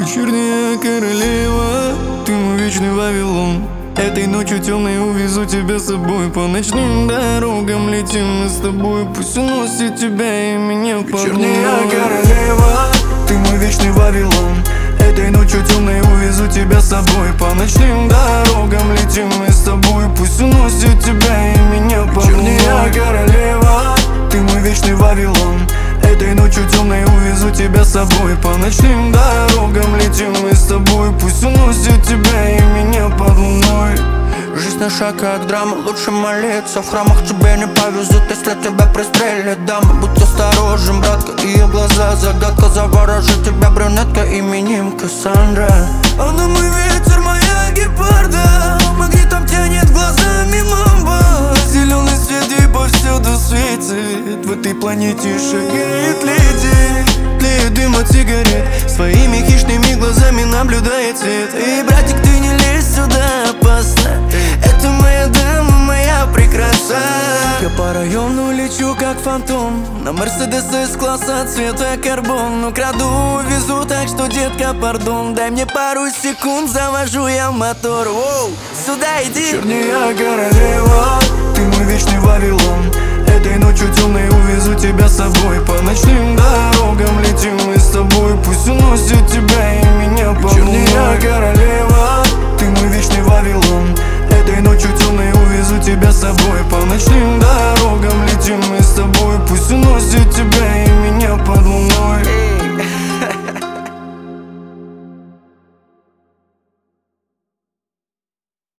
Вечерняя королева, ты мой вечный Вавилон. Этой ночью темной увезу тебя с собой. По ночным дорогам летим мы с тобой. Пусть уносит тебя и меня под луной. Вечерняя королева, ты мой вечный Вавилон. Этой ночью темной увезу тебя с собой. По ночным дорогам летим мы с тобой. Пусть уносит тебя и меня под луной. Вечерняя королева, ты мой вечный Вавилон. Этой ночью темной увезу тебя с собой. По ночным дорогам летим мы с тобой. Пусть уносит тебя и меня под луной. Жизнь наша как драма, лучше молиться. В храмах тебе не повезут, если тебя пристрелят. Дама, будь осторожен, братка, ее глаза загадка. Заворожит тебя брюнетка именем Кассандра. Она мой ветер, моя гепарда. Магнитом тянет глазами мамба. Зеленый свет и повсюду светит. В этой планете шагает леди. Тлеет дым от сигарет. Своими хищными глазами наблюдает свет. И, братик, ты не лезь сюда, опасно. Это моя дама, моя прекраса. Я по району лечу как фантом. На Мерседес из класса цвета карбон. Украду, везу, так что, детка, пардон. Дай мне пару секунд, завожу я мотор. Воу, сюда иди. Вечерняя королева, ты мой вечный Вавилон. Этой ночью темной увезу тебя с собой. По ночным дорогам летим мы с тобой. Пусть уносит тебя и меня под луной. Вечерняя королева, ты мой вечный Вавилон. Этой ночью темной увезу тебя с собой.